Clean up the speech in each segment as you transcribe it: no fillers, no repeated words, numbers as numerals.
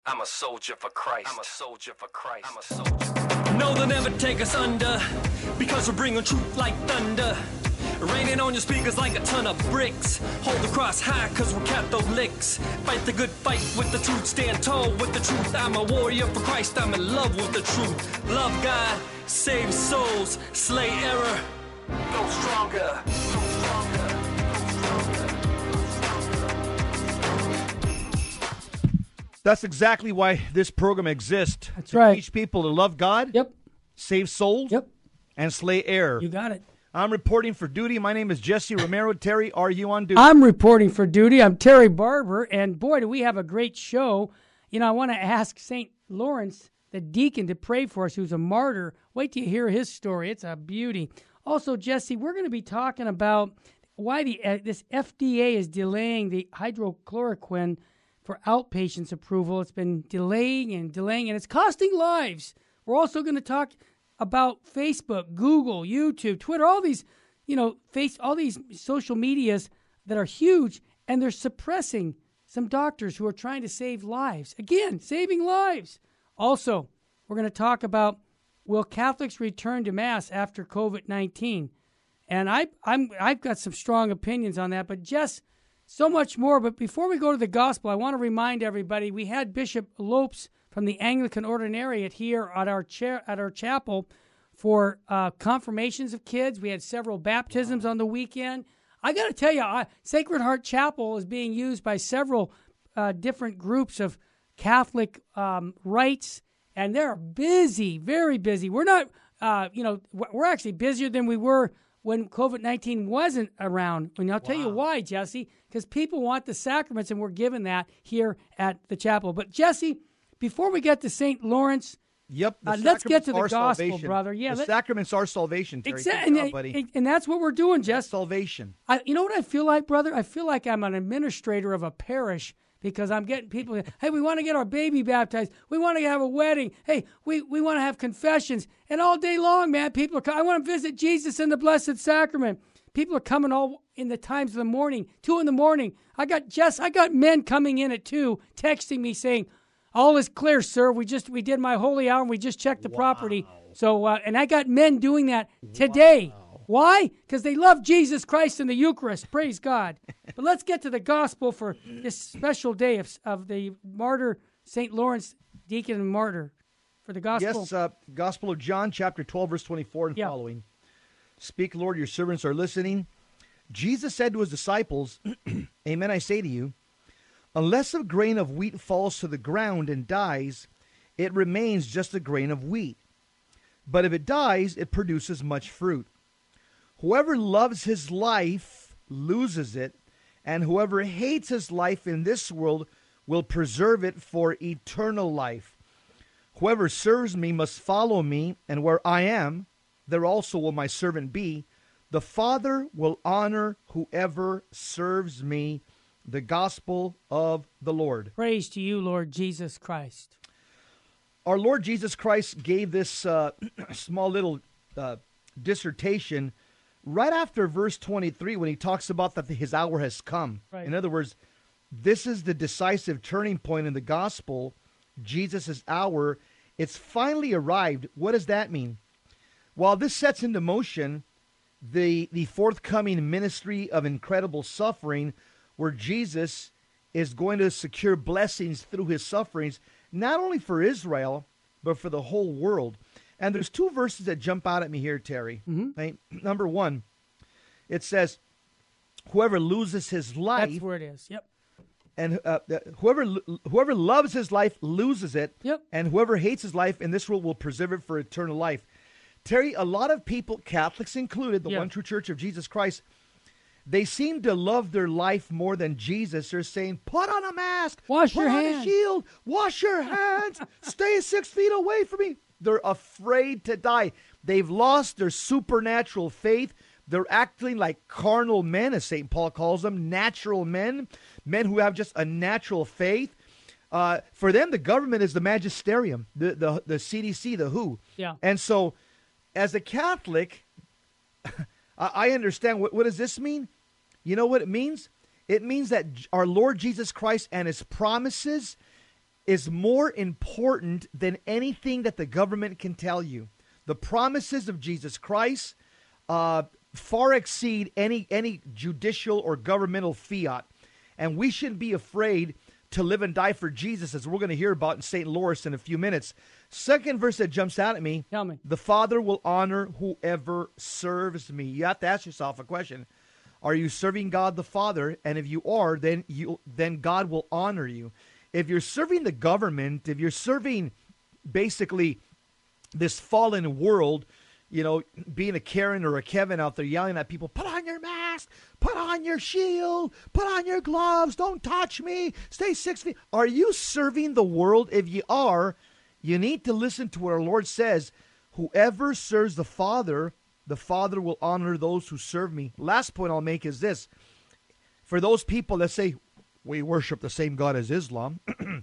I'm a soldier for Christ. I'm a soldier for Christ. I'm a soldier. No, they'll never take us under, because we're bringing truth like thunder. Raining on your speakers like a ton of bricks. Hold the cross high, cause we're Catholics. Fight the good fight with the truth, stand tall with the truth. I'm a warrior for Christ, I'm in love with the truth. Love God, save souls, slay error. Go stronger. Go stronger. That's exactly why this program exists. That's to right. teach people to love God, Yep. save souls, Yep. and slay error. You got it. I'm reporting for duty. My name is Jesse Romero. Terry, are you on duty? I'm reporting for duty. I'm Terry Barber, and boy, do we have a great show. You know, I want to ask St. Lawrence, the deacon, to pray for us, who's a martyr. Wait till you hear his story. It's a beauty. Also, Jesse, we're going to be talking about why this FDA is delaying the hydrochloroquine for outpatients approval. It's been delaying, and it's costing lives. We're also going to talk about Facebook, Google, YouTube, Twitter, all these, all these social medias that are huge, and they're suppressing some doctors who are trying to save lives. Again, saving lives. Also, we're going to talk about, will Catholics return to Mass after COVID-19? And I've got some strong opinions on that, but Jess, so much more. But before we go to the gospel, I want to remind everybody, we had Bishop Lopes from the Anglican Ordinariate here at our chapel for confirmations of kids. We had several baptisms on the weekend. I got to tell you, Sacred Heart Chapel is being used by several different groups of Catholic rites, and they're busy, very busy. We're not, we're actually busier than we were when COVID-19 wasn't around. And I'll tell you why, Jesse, because people want the sacraments, and we're given that here at the chapel. But Jesse, before we get to St. Lawrence, let's get to the gospel, salvation. Brother. Yeah, the sacraments are salvation, Terry. Exactly, Good job, buddy. and that's what we're doing, Jess. Salvation. You know what I feel like, brother? I feel like I'm an administrator of a parish, because I'm getting people, hey, we want to get our baby baptized. We want to have a wedding. Hey, we want to have confessions. And all day long, man, people are coming. I want to visit Jesus in the Blessed Sacrament. People are coming all in the times of the morning, 2 in the morning. I got men coming in at 2, texting me saying, all is clear, sir. We did my holy hour, and we just checked the property. So, and I got men doing that today. Wow. Why? Because they love Jesus Christ in the Eucharist. Praise God. But let's get to the gospel for this special day of the martyr, St. Lawrence, deacon and martyr, for the gospel. Yes, Gospel of John, chapter 12, verse 24 and following. Speak, Lord, your servants are listening. Jesus said to his disciples, Amen, I say to you, unless a grain of wheat falls to the ground and dies, it remains just a grain of wheat. But if it dies, it produces much fruit. Whoever loves his life loses it, and whoever hates his life in this world will preserve it for eternal life. Whoever serves me must follow me, and where I am, there also will my servant be. The Father will honor whoever serves me. The gospel of the Lord. Praise to you, Lord Jesus Christ. Our Lord Jesus Christ gave this small little dissertation right after verse 23 when he talks about that his hour has come. Right. In other words, this is the decisive turning point in the gospel, Jesus' hour. It's finally arrived. What does that mean? While this sets into motion the forthcoming ministry of incredible suffering, where Jesus is going to secure blessings through his sufferings, not only for Israel, but for the whole world. And there's 2 verses that jump out at me here, Terry. Mm-hmm. Right? Number 1, it says, whoever loses his life. That's where it is, yep. And whoever loves his life loses it. Yep. And whoever hates his life in this world will preserve it for eternal life. Terry, a lot of people, Catholics included, the One True Church of Jesus Christ, they seem to love their life more than Jesus. They're saying, put on a mask, wash your hands, put on a shield, wash your hands, stay 6 feet away from me. They're afraid to die. They've lost their supernatural faith. They're acting like carnal men, as St. Paul calls them, natural men who have just a natural faith. For them, the government is the magisterium, the CDC, the WHO. Yeah. And so, as a Catholic, I understand. What does this mean? You know what it means? It means that our Lord Jesus Christ and his promises is more important than anything that the government can tell you. The promises of Jesus Christ far exceed any judicial or governmental fiat. And we shouldn't be afraid to live and die for Jesus, as we're going to hear about in St. Lawrence in a few minutes. Second verse that jumps out at me, Tell me. The Father will honor whoever serves me. You have to ask yourself a question. Are you serving God the Father? And if you are, then God will honor you. If you're serving the government, if you're serving basically this fallen world, you know, being a Karen or a Kevin out there yelling at people, put on your mask, put on your shield, put on your gloves, don't touch me, stay 6 feet. Are you serving the world? If you are, you need to listen to what our Lord says. Whoever serves the Father will honor those who serve me. Last point I'll make is this. For those people that say, we worship the same God as Islam,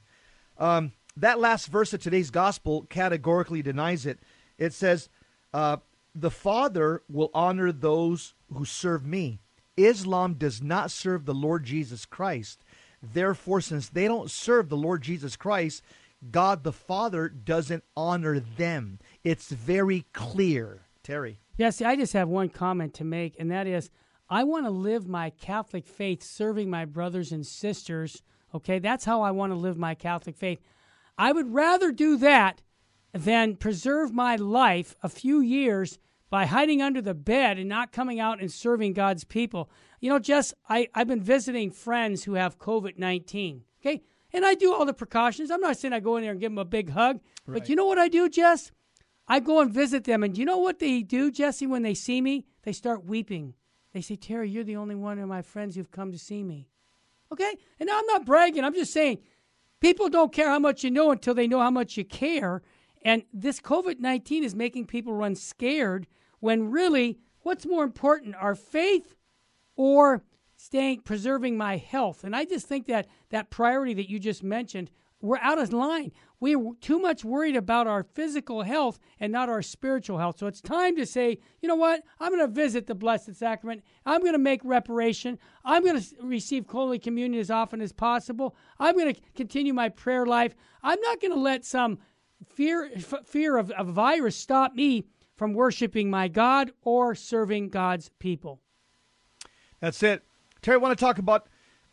that last verse of today's gospel categorically denies it. It says, the Father will honor those who serve me. Islam does not serve the Lord Jesus Christ. Therefore, since they don't serve the Lord Jesus Christ, God the Father doesn't honor them. It's very clear. Terry. Yeah, see, I just have one comment to make, and that is, I want to live my Catholic faith serving my brothers and sisters, okay? That's how I want to live my Catholic faith. I would rather do that than preserve my life a few years by hiding under the bed and not coming out and serving God's people. You know, Jess, I've been visiting friends who have COVID-19, okay? And I do all the precautions. I'm not saying I go in there and give them a big hug, Right. but you know what I do, Jess? I go and visit them, and you know what they do, Jesse, when they see me? They start weeping. They say, Terry, you're the only one of my friends who've come to see me. Okay? And I'm not bragging. I'm just saying people don't care how much you know until they know how much you care. And this COVID-19 is making people run scared when really what's more important, our faith or preserving my health? And I just think that priority that you just mentioned, we're out of line. We're too much worried about our physical health and not our spiritual health. So it's time to say, you know what? I'm going to visit the Blessed Sacrament. I'm going to make reparation. I'm going to receive Holy Communion as often as possible. I'm going to continue my prayer life. I'm not going to let some fear of a virus stop me from worshiping my God or serving God's people. That's it. Terry, I want to talk about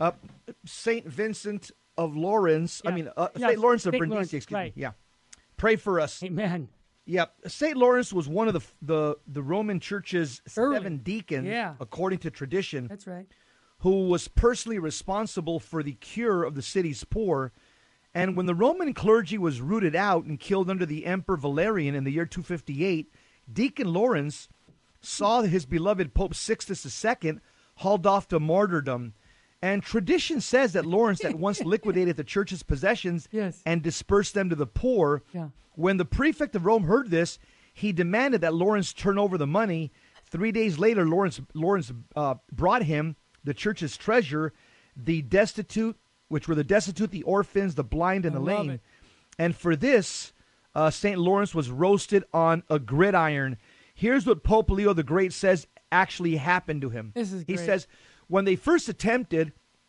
St. Vincent of Lawrence. Yeah. St. Lawrence of St. Brindisi, Lawrence, excuse right. me. Yeah. Pray for us. Amen. Yeah. St. Lawrence was one of the Roman Church's Early. 7 deacons, Yeah. according to tradition, That's right. who was personally responsible for the cure of the city's poor. And when the Roman clergy was rooted out and killed under the Emperor Valerian in the year 258, Deacon Lawrence saw his beloved Pope Sixtus II hauled off to martyrdom. And tradition says that Lawrence at once liquidated the church's possessions Yes. and dispersed them to the poor. Yeah. When the prefect of Rome heard this, he demanded that Lawrence turn over the money. 3 days later, Lawrence brought him the church's treasure, the destitute, which were the destitute, the orphans, the blind, and the love lame. it. And for this, St. Lawrence was roasted on a gridiron. Here's what Pope Leo the Great says actually happened to him. This is He great. says, when they first attempted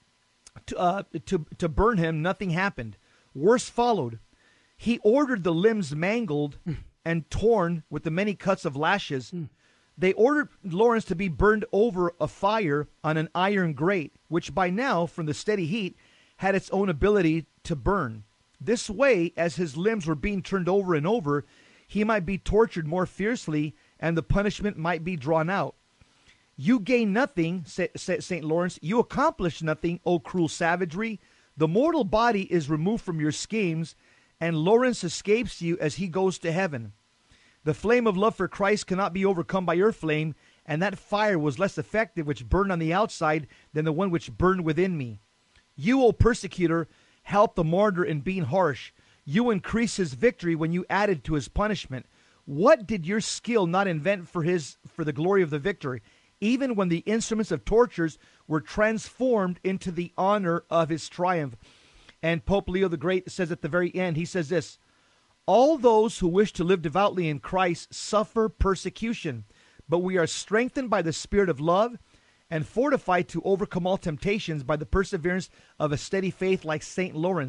to burn him, nothing happened. Worse followed. He ordered the limbs mangled and torn with the many cuts of lashes. They ordered Lawrence to be burned over a fire on an iron grate, which by now, from the steady heat, had its own ability to burn. This way, as his limbs were being turned over and over, he might be tortured more fiercely and the punishment might be drawn out. You gain nothing, St. Lawrence. You accomplish nothing, O cruel savagery. The mortal body is removed from your schemes, and Lawrence escapes you as he goes to heaven. The flame of love for Christ cannot be overcome by your flame, and that fire was less effective which burned on the outside than the one which burned within me. You, O persecutor, helped the martyr in being harsh. You increased his victory when you added to his punishment. What did your skill not invent for the glory of the victory, even when the instruments of tortures were transformed into the honor of his triumph? And Pope Leo the Great says at the very end, he says this, all those who wish to live devoutly in Christ suffer persecution, but we are strengthened by the spirit of love and fortified to overcome all temptations by the perseverance of a steady faith like St. Lawrence.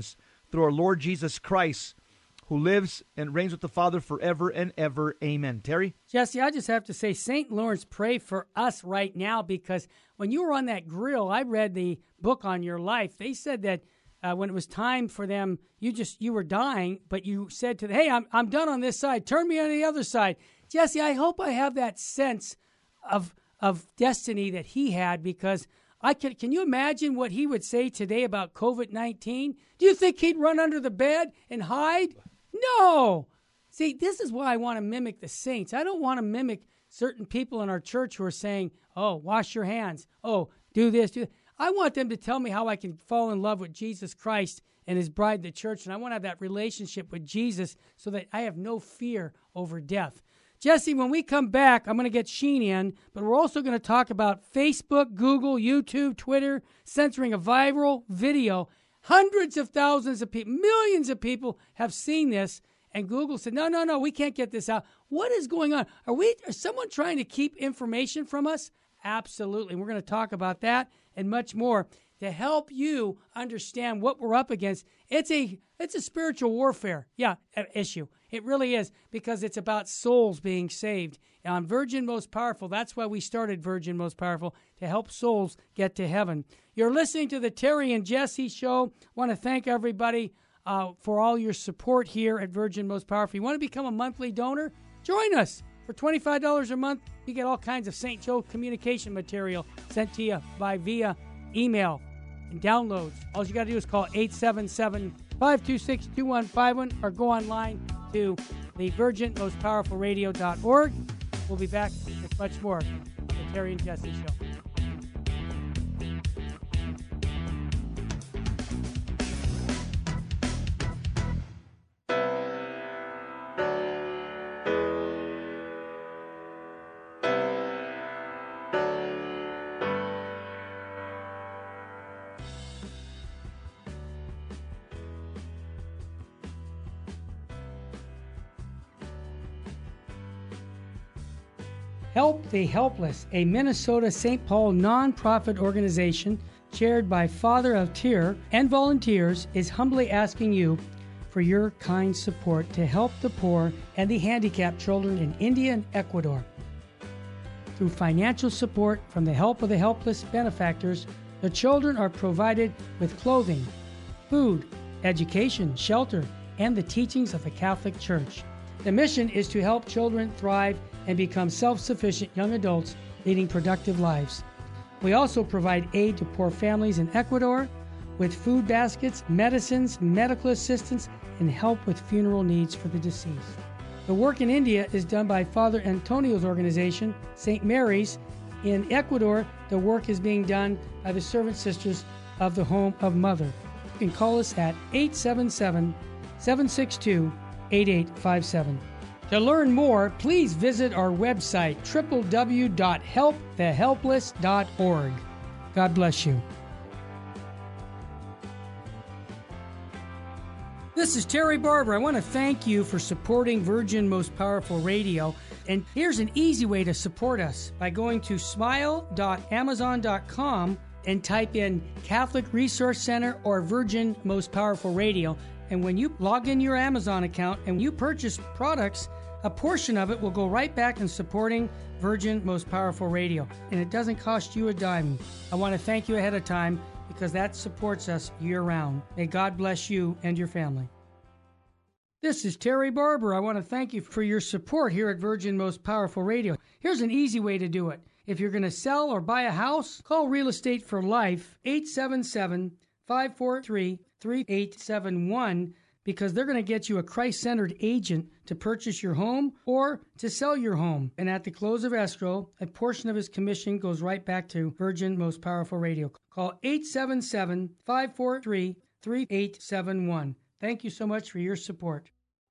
through our Lord Jesus Christ, who lives and reigns with the Father forever and ever. Amen. Terry? Jesse, I just have to say, St. Lawrence, pray for us right now, because when you were on that grill, I read the book on your life. They said that when it was time for them, you were dying, but you said to them, hey, I'm done on this side. Turn me on the other side. Jesse, I hope I have that sense of destiny that he had, because can you imagine what he would say today about COVID-19? Do you think he'd run under the bed and hide? No. See, this is why I want to mimic the saints. I don't want to mimic certain people in our church who are saying, oh, wash your hands. Oh, do this, do that. I want them to tell me how I can fall in love with Jesus Christ and his bride, the church, and I want to have that relationship with Jesus so that I have no fear over death. Jesse, when we come back, I'm going to get Sheen in, but we're also going to talk about Facebook, Google, YouTube, Twitter, censoring a viral video. Hundreds of thousands of people, millions of people have seen this, and Google said, no, we can't get this out. What is going on? Is someone trying to keep information from us? Absolutely. We're going to talk about that and much more to help you understand what we're up against. It's a spiritual warfare, issue. It really is, because it's about souls being saved. And on Virgin Most Powerful, that's why we started Virgin Most Powerful, to help souls get to heaven. You're listening to the Terry and Jesse Show. I want to thank everybody for all your support here at Virgin Most Powerful. You want to become a monthly donor? Join us. For $25 a month, you get all kinds of St. Joe communication material sent to you via email and downloads. All you got to do is call 877-526-2151 or go online to the virginmostpowerfulradio.org. We'll be back with much more. The Terry and Jesse Show. Help the Helpless, a Minnesota St. Paul nonprofit organization chaired by Father Altier and volunteers, is humbly asking you for your kind support to help the poor and the handicapped children in India and Ecuador. Through financial support from the Help of the Helpless benefactors, the children are provided with clothing, food, education, shelter, and the teachings of the Catholic Church. The mission is to help children thrive and become self-sufficient young adults leading productive lives. We also provide aid to poor families in Ecuador with food baskets, medicines, medical assistance, and help with funeral needs for the deceased. The work in India is done by Father Antonio's organization, St. Mary's. In Ecuador, the work is being done by the Servant Sisters of the Home of Mother. You can call us at 877-762-8857. To learn more, please visit our website, www.helpthehelpless.org. God bless you. This is Terry Barber. I want to thank you for supporting Virgin Most Powerful Radio. And here's an easy way to support us by going to smile.amazon.com and type in Catholic Resource Center or Virgin Most Powerful Radio. And when you log in your Amazon account and you purchase products, a portion of it will go right back in supporting Virgin Most Powerful Radio. And it doesn't cost you a dime. I want to thank you ahead of time because that supports us year-round. May God bless you and your family. This is Terry Barber. I want to thank you for your support here at Virgin Most Powerful Radio. Here's an easy way to do it. If you're going to sell or buy a house, call Real Estate for Life, 877-543-3871, because they're going to get you a Christ-centered agent to purchase your home or to sell your home. And at the close of escrow, a portion of his commission goes right back to Virgin Most Powerful Radio. Call 877-543-3871. Thank you so much for your support.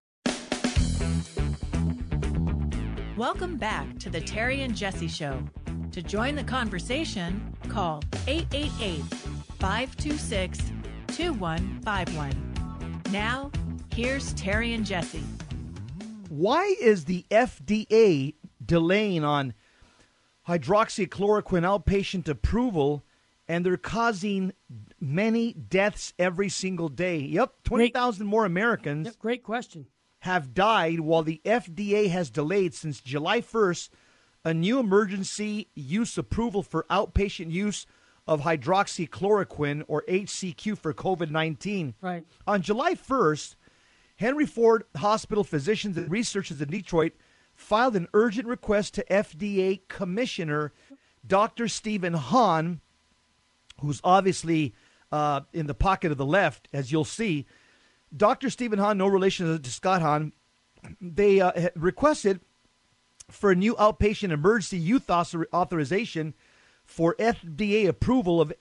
Welcome back to the Terry and Jesse Show. To join the conversation, call 888-526-2151. Now, here's Terry and Jesse. Why is the FDA delaying on hydroxychloroquine outpatient approval, and they're causing many deaths every single day? Yep, 20,000 more Americans. Yep, great question. Have died while the FDA has delayed since July 1st a new emergency use approval for outpatient use of hydroxychloroquine, or HCQ, for COVID-19. Right. On July 1st, Henry Ford Hospital physicians and researchers in Detroit filed an urgent request to FDA Commissioner Dr. Stephen Hahn, who's obviously in the pocket of the left, as you'll see. Dr. Stephen Hahn, no relation to Scott Hahn, they requested for a new outpatient emergency use authorization for FDA approval of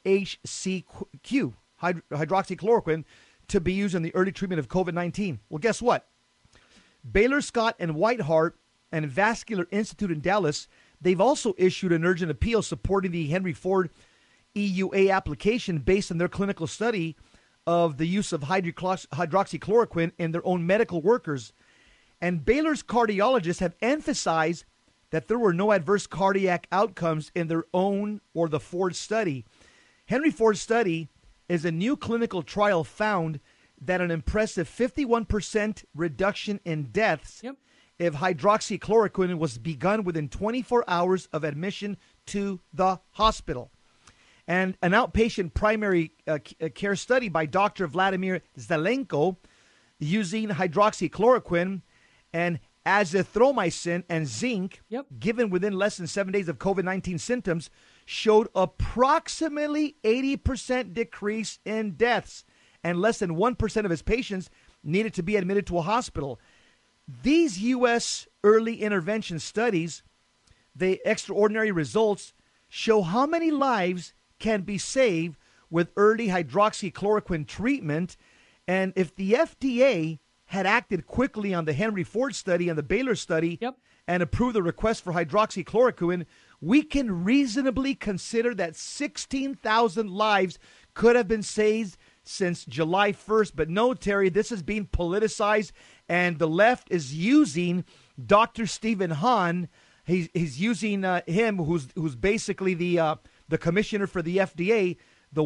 HCQ, hydroxychloroquine, to be used in the early treatment of COVID-19. Well, guess what? Baylor Scott and White Heart and Vascular Institute in Dallas, they've also issued an urgent appeal supporting the Henry Ford EUA application based on their clinical study of the use of hydroxychloroquine in their own medical workers. And Baylor's cardiologists have emphasized that there were no adverse cardiac outcomes in their own or the Ford study. Henry Ford's study is a new clinical trial found that an impressive 51% reduction in deaths if hydroxychloroquine was begun within 24 hours of admission to the hospital. And an outpatient primary care study by Dr. Vladimir Zelenko using hydroxychloroquine and azithromycin and zinc given within less than 7 days of COVID-19 symptoms showed approximately 80% decrease in deaths, and less than 1% of his patients needed to be admitted to a hospital. These U.S. early intervention studies, the extraordinary results, show how many lives can be saved with early hydroxychloroquine treatment. And if the FDA had acted quickly on the Henry Ford study and the Baylor study and approved the request for hydroxychloroquine, we can reasonably consider that 16,000 lives could have been saved since July 1st. But no, Terry, this is being politicized, and the left is using Dr. Stephen Hahn. He's using him, who's basically the commissioner for the FDA. The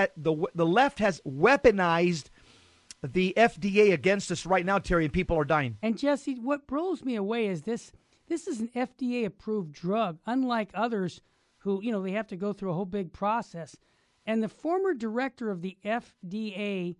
left has weaponized the FDA against us right now, Terry, and people are dying. And Jesse, what blows me away is this is an FDA-approved drug, unlike others who, they have to go through a whole big process. And the former director of the FDA,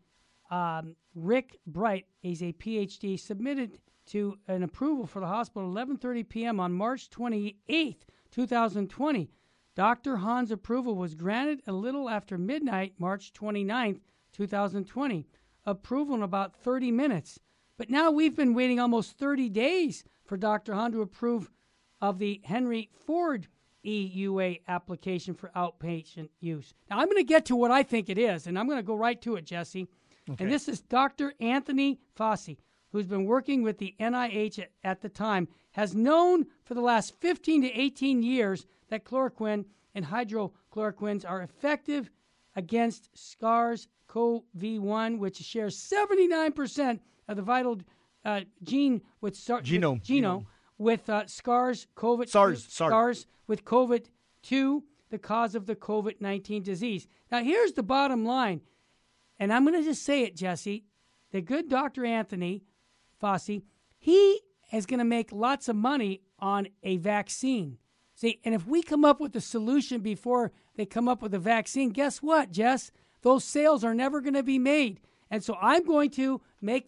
Rick Bright, is a PhD, submitted to an approval for the hospital at 11:30 p.m. on March 28th, 2020. Dr. Hahn's approval was granted a little after midnight, March 29th, 2020. Approval in about 30 minutes. But now we've been waiting almost 30 days for Dr. Hahn to approve of the Henry Ford EUA application for outpatient use. Now, I'm going to get to what I think it is, and I'm going to go right to it, Jesse. Okay. And this is Dr. Anthony Fauci, who's been working with the NIH at the time, has known for the last 15 to 18 years that chloroquine and hydrochloroquines are effective against SARS-CoV-1, which shares 79% of the vital gene with genome with SARS with COVID-2, the cause of the COVID-19 disease. Now, here's the bottom line, and I'm going to just say it, Jesse. The good Dr. Anthony Fauci, he is going to make lots of money on a vaccine. See, and if we come up with a solution before they come up with a vaccine, guess what, Jess? Those sales are never going to be made. And so I'm going to make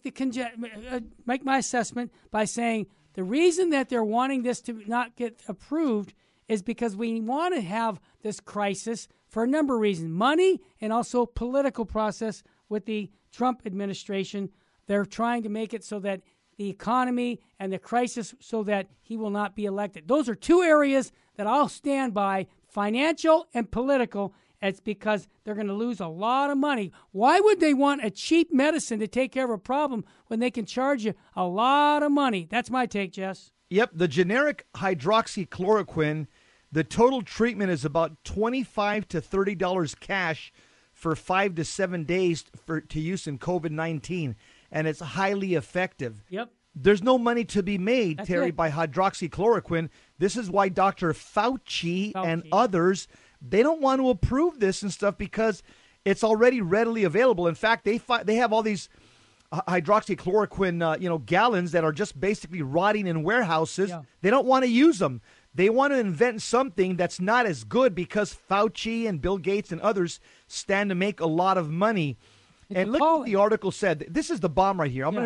my assessment by saying the reason that they're wanting this to not get approved is because we want to have this crisis for a number of reasons. Money and also political process with the Trump administration. They're trying to make it so that the economy and the crisis so that he will not be elected. Those are two areas that I'll stand by, financial and political. It's because they're going to lose a lot of money. Why would they want a cheap medicine to take care of a problem when they can charge you a lot of money? That's my take, Jess. Yep, the generic hydroxychloroquine, the total treatment is about $25 to $30 cash for 5 to 7 days to use in COVID-19, and it's highly effective. Yep. There's no money to be made, That's Terry, it. by hydroxychloroquine. This is why Dr. Fauci and others, they don't want to approve this and stuff because It's already readily available. In fact, they have all these hydroxychloroquine, gallons that are just basically rotting in warehouses. Yeah. They don't want to use them. They want to invent something that's not as good because Fauci and Bill Gates and others stand to make a lot of money. And look what the article said. This is the bomb right here.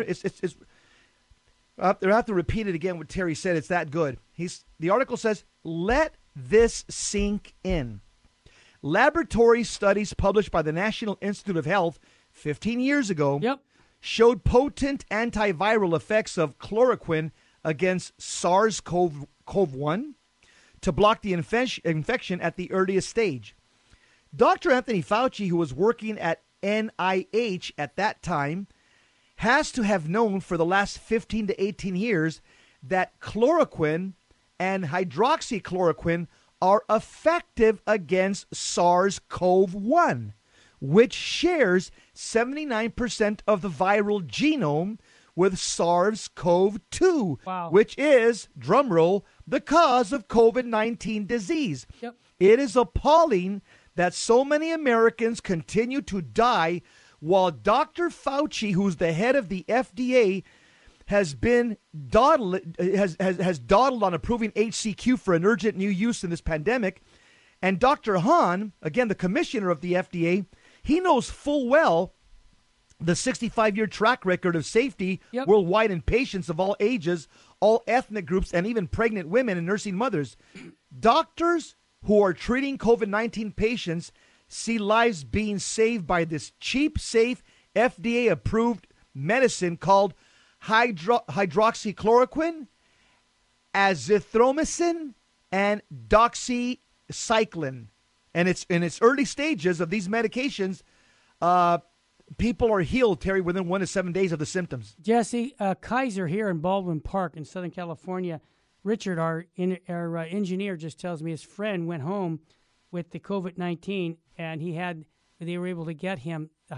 I have to repeat it again. What Terry said, it's that good. The article says, "Let this sink in." Laboratory studies published by the National Institute of Health 15 years ago showed potent antiviral effects of chloroquine against SARS-CoV-1 to block the infection at the earliest stage. Dr. Anthony Fauci, who was working at NIH at that time, has to have known for the last 15 to 18 years that chloroquine and hydroxychloroquine are effective against SARS-CoV-1, which shares 79% of the viral genome with SARS-CoV-2, which is, drumroll, the cause of COVID-19 disease. Yep. It is appalling that so many Americans continue to die while Dr. Fauci, who's the head of the FDA, has dawdled on approving HCQ for an urgent new use in this pandemic. And Dr. Hahn, again, the commissioner of the FDA, he knows full well the 65-year track record of safety worldwide in patients of all ages, all ethnic groups, and even pregnant women and nursing mothers. Doctors who are treating COVID-19 patients see lives being saved by this cheap, safe, FDA-approved medicine called hydroxychloroquine, azithromycin, and doxycycline. And it's in its early stages of these medications, people are healed, Terry, within 1 to 7 days of the symptoms. Jesse, Kaiser here in Baldwin Park in Southern California, Richard, our engineer, just tells me his friend went home with the COVID-19, and they were able to get him the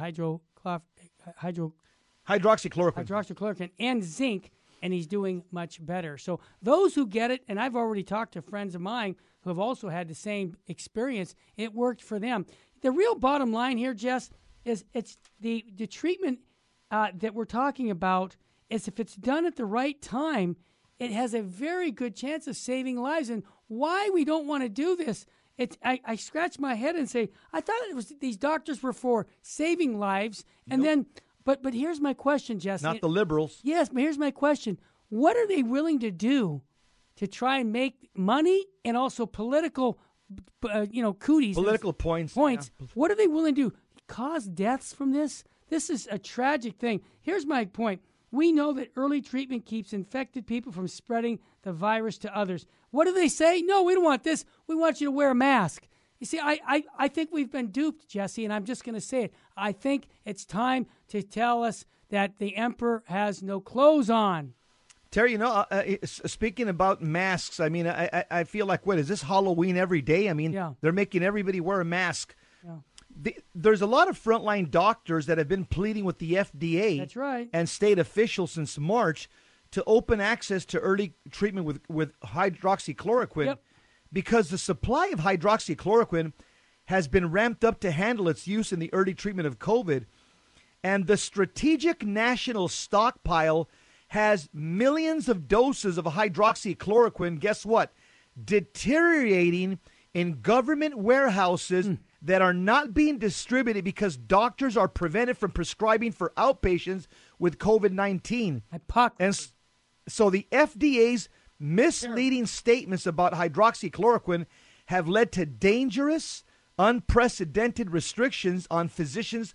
hydroxychloroquine and zinc, and he's doing much better. So those who get it, and I've already talked to friends of mine who have also had the same experience, it worked for them. The real bottom line here, Jess, is it's the treatment that we're talking about is if it's done at the right time, it has a very good chance of saving lives. And why we don't want to do this, I scratch my head and say, I thought it was these doctors were for saving lives. And then, but here's my question, Jesse. Not the liberals. Yes, but here's my question. What are they willing to do to try and make money and also political, cooties? Political points. Yeah. What are they willing to do? Cause deaths from this? This is a tragic thing. Here's my point. We know that early treatment keeps infected people from spreading the virus to others. What do they say? No, we don't want this. We want you to wear a mask. You see, I think we've been duped, Jesse, and I'm just going to say it. I think it's time to tell us that the emperor has no clothes on. Terry, speaking about masks, I mean, I feel like, what, is this Halloween every day? I mean, They're making everybody wear a mask. Yeah. There's a lot of frontline doctors that have been pleading with the FDA That's right. and state officials since March to open access to early treatment with hydroxychloroquine because the supply of hydroxychloroquine has been ramped up to handle its use in the early treatment of COVID. And the Strategic National Stockpile has millions of doses of hydroxychloroquine, guess what, deteriorating in government warehouses that are not being distributed because doctors are prevented from prescribing for outpatients with COVID-19. And so the FDA's misleading statements about hydroxychloroquine have led to dangerous, unprecedented restrictions on physicians'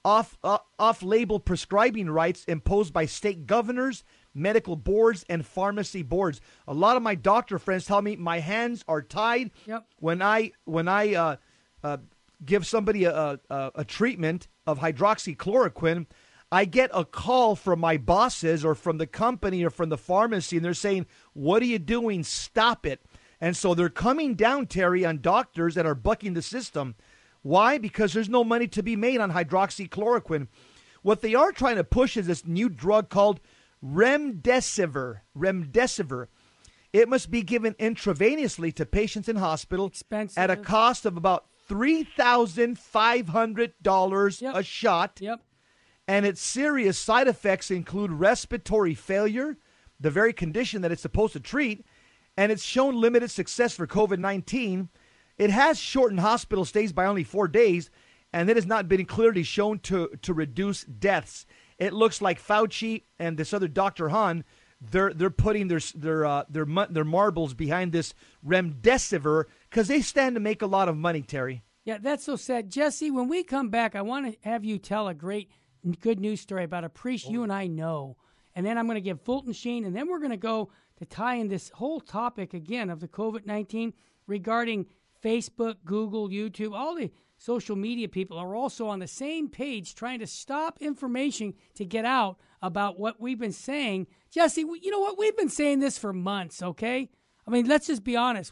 off-label prescribing rights imposed by state governors, medical boards, and pharmacy boards. A lot of my doctor friends tell me my hands are tied when I give somebody a treatment of hydroxychloroquine. I get a call from my bosses or from the company or from the pharmacy, and they're saying, "What are you doing? Stop it." And so they're coming down, Terry, on doctors that are bucking the system. Why? Because there's no money to be made on hydroxychloroquine. What they are trying to push is this new drug called remdesivir. It must be given intravenously to patients in hospital at a cost of about $3,500 a shot. Yep. And its serious side effects include respiratory failure, the very condition that it's supposed to treat, and it's shown limited success for COVID-19. It has shortened hospital stays by only 4 days, and it has not been clearly shown to reduce deaths. It looks like Fauci and this other Dr. Hahn, they're putting their marbles behind this remdesivir because they stand to make a lot of money, Terry. Yeah, that's so sad. Jesse, when we come back, I want to have you tell a great good news story about a priest you and I know. And then I'm going to give Fulton Sheen, and then we're going to go to tie in this whole topic again of the COVID-19 regarding Facebook, Google, YouTube. All the social media people are also on the same page trying to stop information to get out about what we've been saying. Jesse, you know what? We've been saying this for months, okay? I mean, let's just be honest.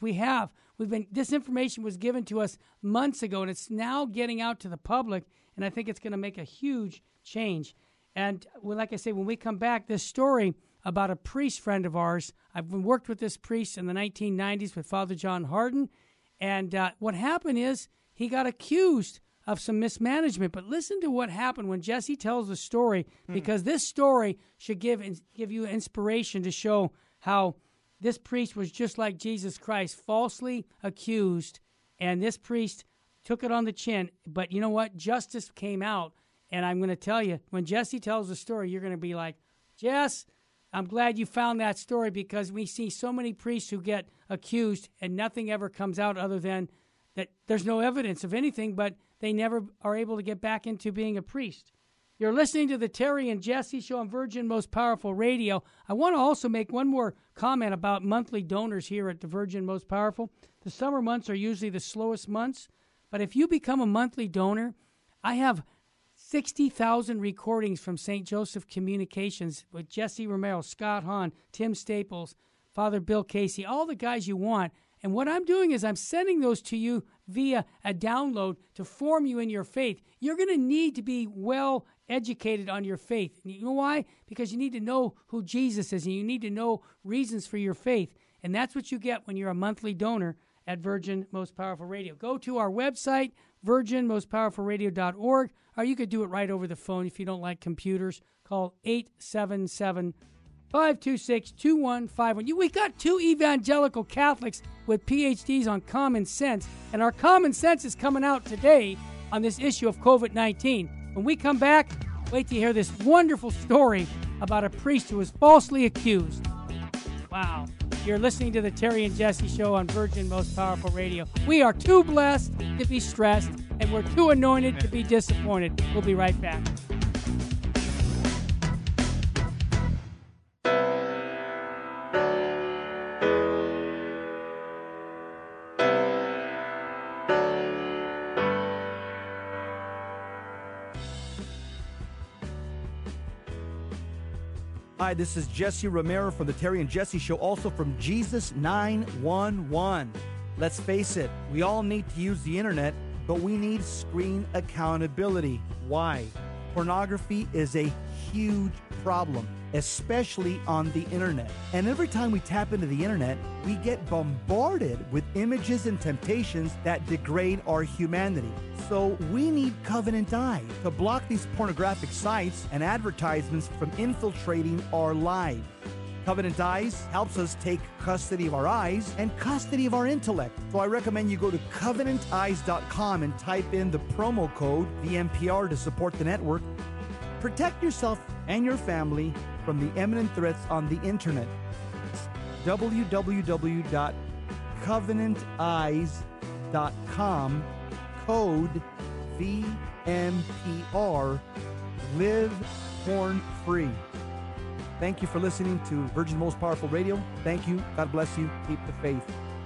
This information was given to us months ago, and it's now getting out to the public, and I think it's going to make a huge change. And like I say, when we come back, this story about a priest friend of ours, I've worked with this priest in the 1990s with Father John Hardin, and what happened is he got accused of some mismanagement. But listen to what happened when Jesse tells the story, because this story should give you inspiration to show how this priest was just like Jesus Christ, falsely accused, and this priest took it on the chin. But you know what? Justice came out, and I'm going to tell you, when Jesse tells the story, you're going to be like, Jess, I'm glad you found that story, because we see so many priests who get accused and nothing ever comes out other than that there's no evidence of anything, but they never are able to get back into being a priest. You're listening to the Terry and Jesse Show on Virgin Most Powerful Radio. I want to also make one more comment about monthly donors here at the Virgin Most Powerful. The summer months are usually the slowest months, but if you become a monthly donor, I have 60,000 recordings from St. Joseph Communications with Jesse Romero, Scott Hahn, Tim Staples, Father Bill Casey, all the guys you want. And what I'm doing is I'm sending those to you via a download to form you in your faith. You're going to need to be well educated on your faith. And you know why? Because you need to know who Jesus is, and you need to know reasons for your faith. And that's what you get when you're a monthly donor at Virgin Most Powerful Radio. Go to our website, virginmostpowerfulradio.org, or you could do it right over the phone if you don't like computers. Call 877-526-2151. We got two evangelical Catholics with PhDs on common sense, and our common sense is coming out today on this issue of COVID-19. When we come back, wait to hear this wonderful story about a priest who was falsely accused. Wow. You're listening to the Terry and Jesse Show on Virgin Most Powerful Radio. We are too blessed to be stressed, and we're too anointed to be disappointed. We'll be right back. Hi, this is Jesse Romero from the Terry and Jesse Show, also from Jesus 911. Let's face it, we all need to use the internet, but we need screen accountability. Why? Pornography is a huge problem, especially on the internet. And every time we tap into the internet, we get bombarded with images and temptations that degrade our humanity. So we need Covenant Eyes to block these pornographic sites and advertisements from infiltrating our lives. Covenant Eyes helps us take custody of our eyes and custody of our intellect. So I recommend you go to covenanteyes.com and type in the promo code VMPR to support the network. Protect yourself and your family from the imminent threats on the internet. It's www.covenanteyes.com, code VMPR, live porn free. Thank you for listening to Virgin Most Powerful Radio. Thank you. God bless you. Keep the faith.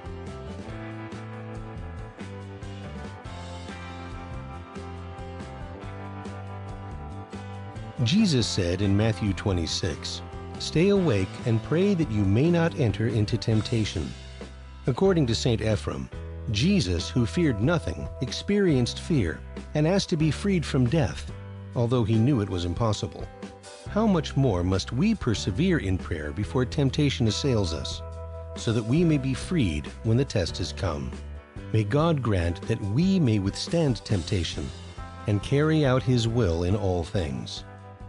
Jesus said in Matthew 26, "Stay awake and pray that you may not enter into temptation." According to St. Ephrem, Jesus, who feared nothing, experienced fear and asked to be freed from death, although he knew it was impossible. How much more must we persevere in prayer before temptation assails us, so that we may be freed when the test has come? May God grant that we may withstand temptation and carry out His will in all things.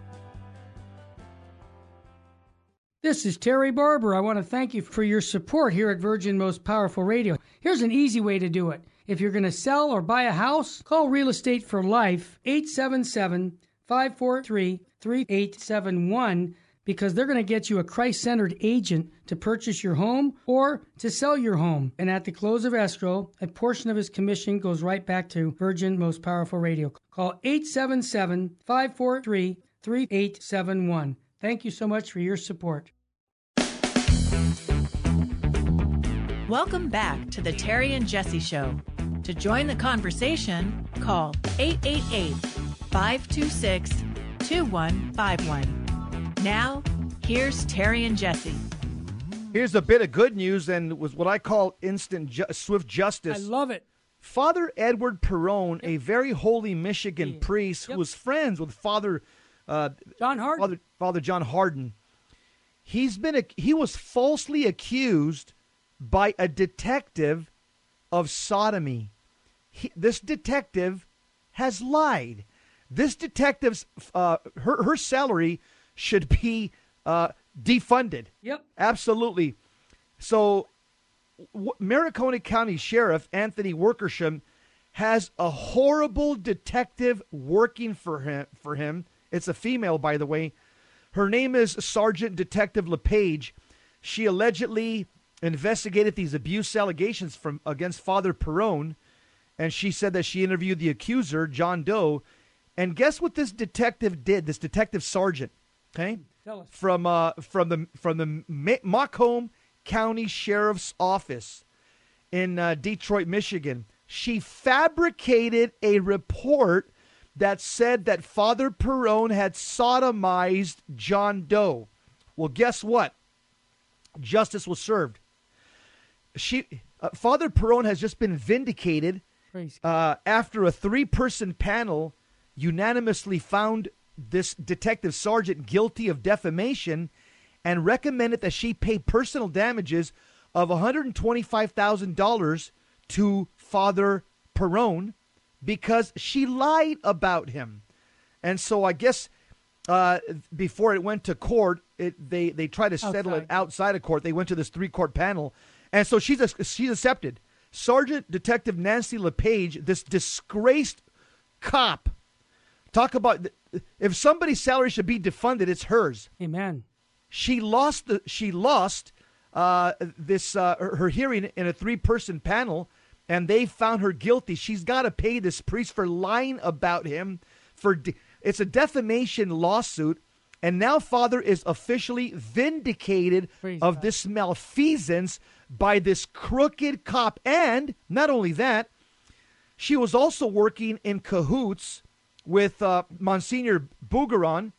This is Terry Barber. I want to thank you for your support here at Virgin Most Powerful Radio. Here's an easy way to do it. If you're going to sell or buy a house, call Real Estate for Life, 877-543-3871, because they're going to get you a Christ-centered agent to purchase your home or to sell your home. And at the close of escrow, a portion of his commission goes right back to Virgin Most Powerful Radio. Call 877-543-3871. Thank you so much for your support. Welcome back to the Terry and Jesse Show. To join the conversation, call 888-526-2151. Now, here's Terry and Jesse. Here's a bit of good news, and was what I call swift justice. I love it. Father Edward Perone, a very holy Michigan priest who was friends with Father John Harden. Father John Harden. He was falsely accused by a detective of sodomy. This detective has lied. This detective's her salary should be defunded. Yep, absolutely. So, Maricopa County Sheriff Anthony Workersham has a horrible detective working for him. It's a female, by the way. Her name is Sergeant Detective LePage. She allegedly investigated these abuse allegations against Father Perone, and she said that she interviewed the accuser, John Doe. And guess what this detective did? This detective sergeant, okay, from the Macomb County Sheriff's Office in Detroit, Michigan. She fabricated a report that said that Father Perone had sodomized John Doe. Well, guess what? Justice was served. Father Perone has just been vindicated after a 3-person panel unanimously found this detective sergeant guilty of defamation and recommended that she pay personal damages of $125,000 to Father Perone because she lied about him. And so I guess before it went to court, they tried to settle it outside of court. They went to this 3-court panel. And so she's accepted. Sergeant Detective Nancy LePage, this disgraced cop, talk about if somebody's salary should be defunded, it's hers. Amen. She lost her hearing in a 3-person panel, and they found her guilty. She's got to pay this priest for lying about him. It's a defamation lawsuit, and now Father is officially vindicated of this malfeasance by this crooked cop. And not only that, she was also working in cahoots with Monsignor Bougueran,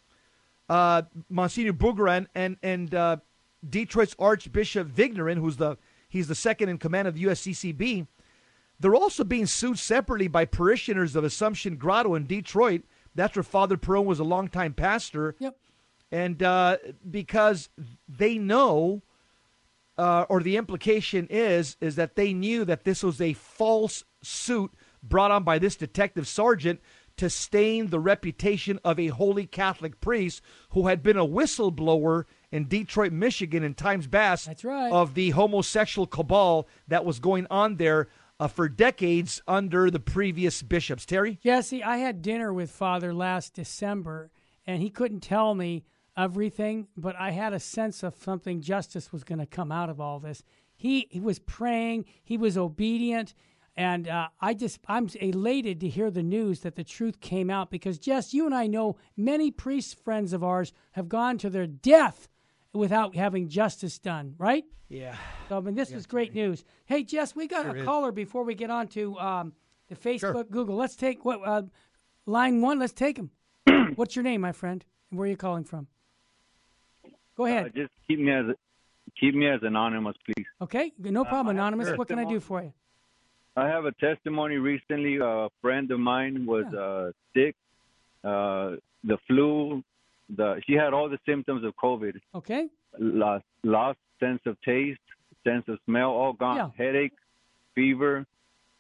and Detroit's Archbishop Vigneron, he's the second in command of the USCCB. They're also being sued separately by parishioners of Assumption Grotto in Detroit. That's where Father Perone was a longtime pastor. Yep. And because they know, or the implication is that they knew that this was a false suit brought on by this detective sergeant to stain the reputation of a holy Catholic priest who had been a whistleblower in Detroit, Michigan in times past. That's right. Of the homosexual cabal that was going on there for decades under the previous bishops. Terry? Jesse, I had dinner with Father last December, and he couldn't tell me everything, but I had a sense of something justice was going to come out of all this. He was praying. He was obedient. And I'm elated to hear the news that the truth came out because, Jess, you and I know many priest friends of ours have gone to their death without having justice done, right? Yeah. So, I mean, this is great news. Hey, Jess, we got a caller before we get on to the Facebook, Google. Let's take line 1. Let's take him. What's your name, my friend? And where are you calling from? Go ahead. Just keep me as anonymous, please. Okay, no problem, anonymous. What can I do for you? I have a testimony recently. A friend of mine was sick, the flu. She had all the symptoms of COVID. Okay. Lost sense of taste, sense of smell, all gone. Yeah. Headache, fever,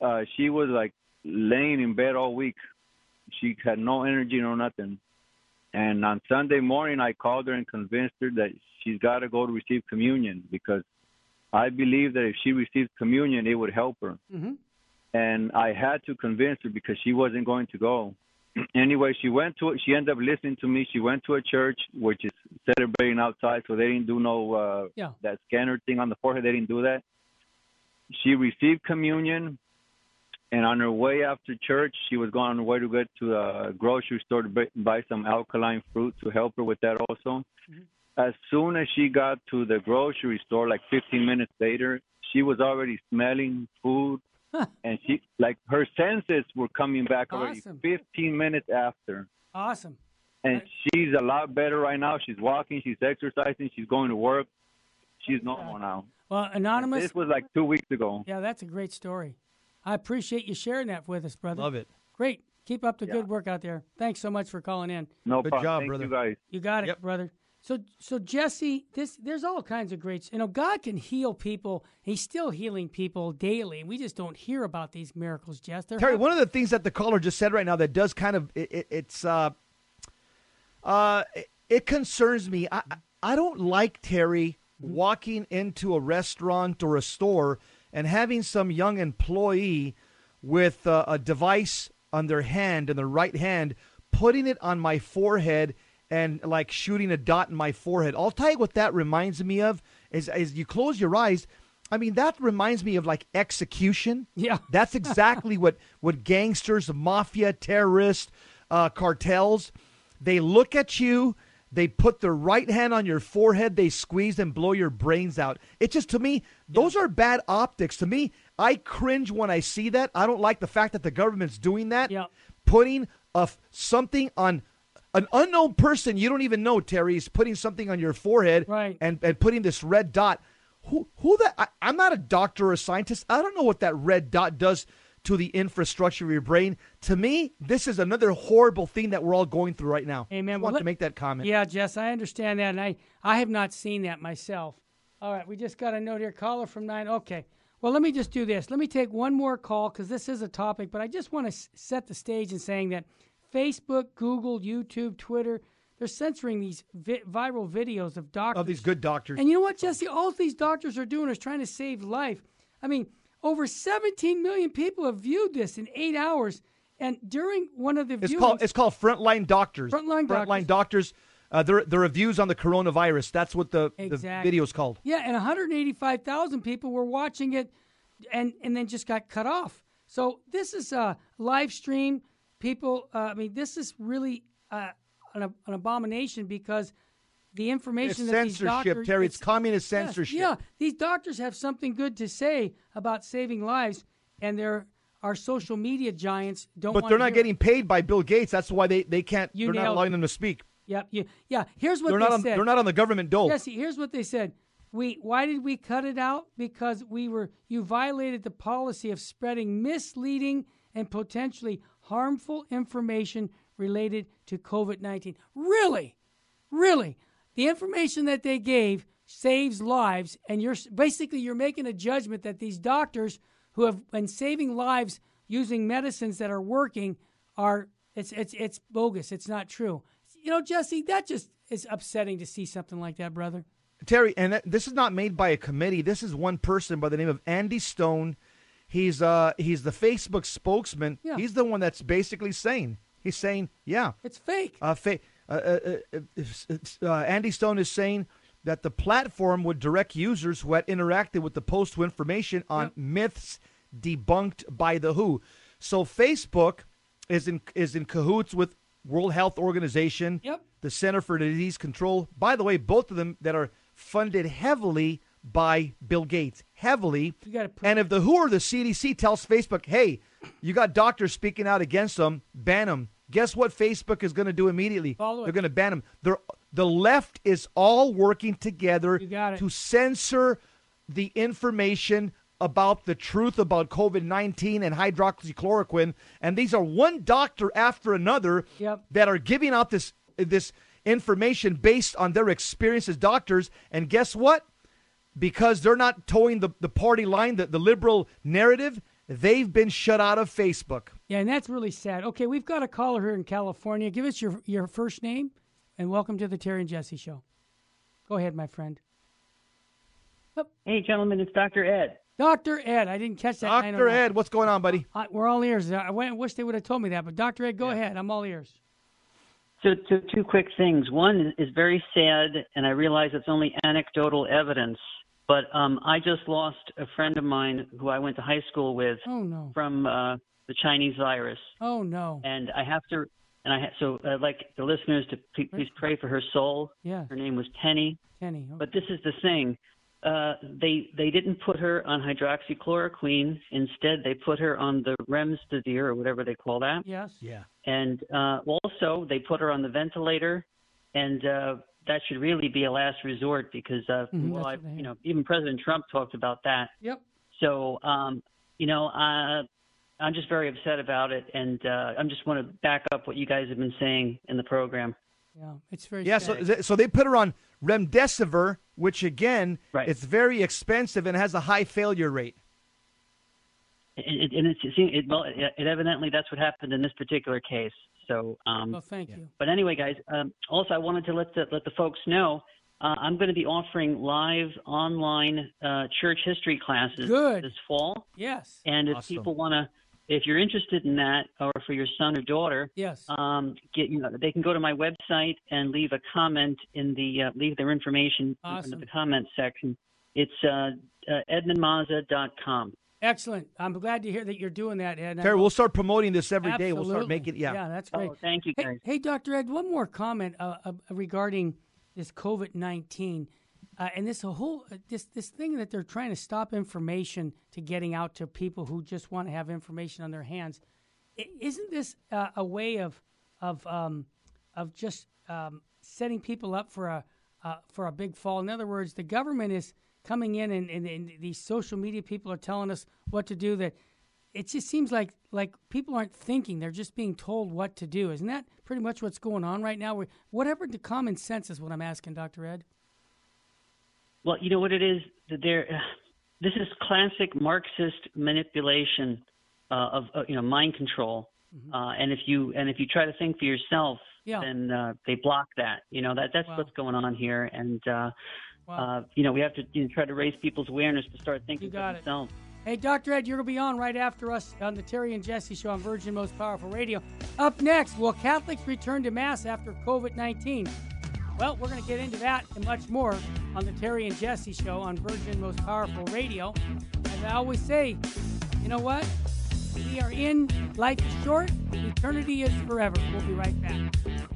she was like laying in bed all week. She had no energy, no nothing. And on Sunday morning, I called her and convinced her that she's got to go to receive communion, because I believe that if she received communion, it would help her. Mm-hmm. And I had to convince her because she wasn't going to go. Anyway, she went to it. She ended up listening to me. She went to a church, which is celebrating outside, so they didn't do that scanner thing on the forehead. They didn't do that. She received communion, and on her way after church, she was going on her way to get to a grocery store to buy some alkaline fruit to help her with that also. Mm-hmm. As soon as she got to the grocery store, like 15 minutes later, she was already smelling food. And she, like, her senses were coming back already 15 minutes after. Awesome. And she's a lot better right now. She's walking, she's exercising, she's going to work. She's normal now. Well, Anonymous. And this was like 2 weeks ago. Yeah, that's a great story. I appreciate you sharing that with us, brother. Love it. Great. Keep up the good work out there. Thanks so much for calling in. No good problem. Job, Thank brother. you guys. You got it, brother. So Jesse, there's all kinds of great. God can heal people. He's still healing people daily, and we just don't hear about these miracles, Jess. Terry, one of the things that the caller just said right now that does kind of it concerns me. I don't like, Terry, walking into a restaurant or a store and having some young employee with a device on their hand, in their right hand, putting it on my forehead and like shooting a dot in my forehead. I'll tell you what that reminds me of is you close your eyes. I mean, that reminds me of like execution. Yeah. That's exactly what gangsters, mafia, terrorists, cartels, they look at you, they put their right hand on your forehead, they squeeze and blow your brains out. It just, to me, those are bad optics. To me, I cringe when I see that. I don't like the fact that the government's doing that. Yeah. Putting something on an unknown person you don't even know, Terry, is putting something on your forehead, right, and putting this red dot. Who that? I'm not a doctor or a scientist. I don't know what that red dot does to the infrastructure of your brain. To me, this is another horrible thing that we're all going through right now. Amen. I want to make that comment. Yeah, Jess, I understand that, and I have not seen that myself. All right, we just got a note here. Caller from 9. Okay. Well, let me just do this. Let me take one more call because this is a topic, but I just want to set the stage in saying that Facebook, Google, YouTube, Twitter, they're censoring these viral videos of doctors. Of these good doctors. And you know what, Jesse? All these doctors are doing is trying to save life. I mean, over 17 million people have viewed this in 8 hours. And during one of the viewings... It's called Frontline Doctors. Frontline Doctors. Their reviews on the coronavirus. That's what the video is called. Yeah, and 185,000 people were watching it and then just got cut off. So this is a live stream. People, this is really an abomination because the information that these doctors... censorship, Terry. It's communist censorship. Yeah, these doctors have something good to say about saving lives, and our social media giants don't want to. But they're not getting paid by Bill Gates. That's why they can't... They're not allowing them to speak. Yep. Yeah. Here's what they said. They're not on the government dole. Jesse, here's what they said. Why did we cut it out? Because you violated the policy of spreading misleading and potentially harmful information related to COVID-19. Really? The information that they gave saves lives, and you're making a judgment that these doctors who have been saving lives using medicines that are working it's bogus. It's not true. You know, Jesse, that just is upsetting to see something like that, brother. Terry, and this is not made by a committee. This is one person by the name of Andy Stone. He's the Facebook spokesman. Yeah. He's the one that's basically saying, it's fake. Andy Stone is saying that the platform would direct users who had interacted with the post to information on myths debunked by the WHO. So Facebook is in cahoots with World Health Organization, the Center for Disease Control. By the way, both of them that are funded heavily by Bill Gates, heavily. And if the WHO or the CDC tells Facebook, hey, you got doctors speaking out against them, ban them, guess what Facebook is going to do immediately? They're going to ban them. The left is all working together to censor the information about the truth about COVID-19 and hydroxychloroquine. And these are one doctor after another that are giving out this information based on their experience as doctors. And guess what? Because they're not towing the party line, the liberal narrative, they've been shut out of Facebook. Yeah, and that's really sad. Okay, we've got a caller here in California. Give us your first name, and welcome to the Terry and Jesse Show. Go ahead, my friend. Oh. Hey, gentlemen, it's Dr. Ed. Dr. Ed, I didn't catch that. Dr. Ed, what's going on, buddy? We're all ears. I wish they would have told me that, but Dr. Ed, go ahead. I'm all ears. So two quick things. One is very sad, and I realize it's only anecdotal evidence, but I just lost a friend of mine who I went to high school with from the Chinese virus. Oh, no. And I have to, so I'd like the listeners to please pray for her soul. Yeah. Her name was Tenny. Tenny. Okay. But this is the thing. They didn't put her on hydroxychloroquine. Instead, they put her on the remdesivir or whatever they call that. Yes. Yeah. And also, they put her on the ventilator, and that should really be a last resort because, even President Trump talked about that. Yep. So, I'm just very upset about it, and I just want to back up what you guys have been saying in the program. Yeah, it's very sad. So they put her on remdesivir, which again, right. It's very expensive and has a high failure rate. And evidently that's what happened in this particular case. So, well, thank you. But anyway, guys, also I wanted to let the folks know I'm going to be offering live online church history classes this fall. Yes. And if people want to, if you're interested in that, or for your son or daughter, yes, they can go to my website and leave a comment in the leave their information in the comment section. It's EdmundMaza.com. Excellent. I'm glad to hear that you're doing that, Ed. Terry, we'll start promoting this every Absolutely. day. We'll start making Yeah, that's great. Oh, thank you, guys. Hey, Dr. Ed, one more comment regarding this COVID-19 and this whole this thing that they're trying to stop information to getting out to people who just want to have information on their hands. Isn't this a way of just setting people up for a big fall? In other words, the government is coming in and these social media people are telling us what to do. That it just seems like people aren't thinking; they're just being told what to do. Isn't that pretty much what's going on right now? Whatever the common sense is, what I'm asking, Dr. Ed. Well, you know what it is. This is classic Marxist manipulation of mind control. Mm-hmm. And if you try to think for yourself, then they block that. That's what's going on here. And we have to try to raise people's awareness to start thinking for themselves. Hey, Dr. Ed, you're going to be on right after us on the Terry and Jesse Show on Virgin Most Powerful Radio. Up next, will Catholics return to Mass after COVID-19? Well, we're going to get into that and much more on the Terry and Jesse Show on Virgin Most Powerful Radio. As I always say, you know what? We are in, life is short, eternity is forever. We'll be right back.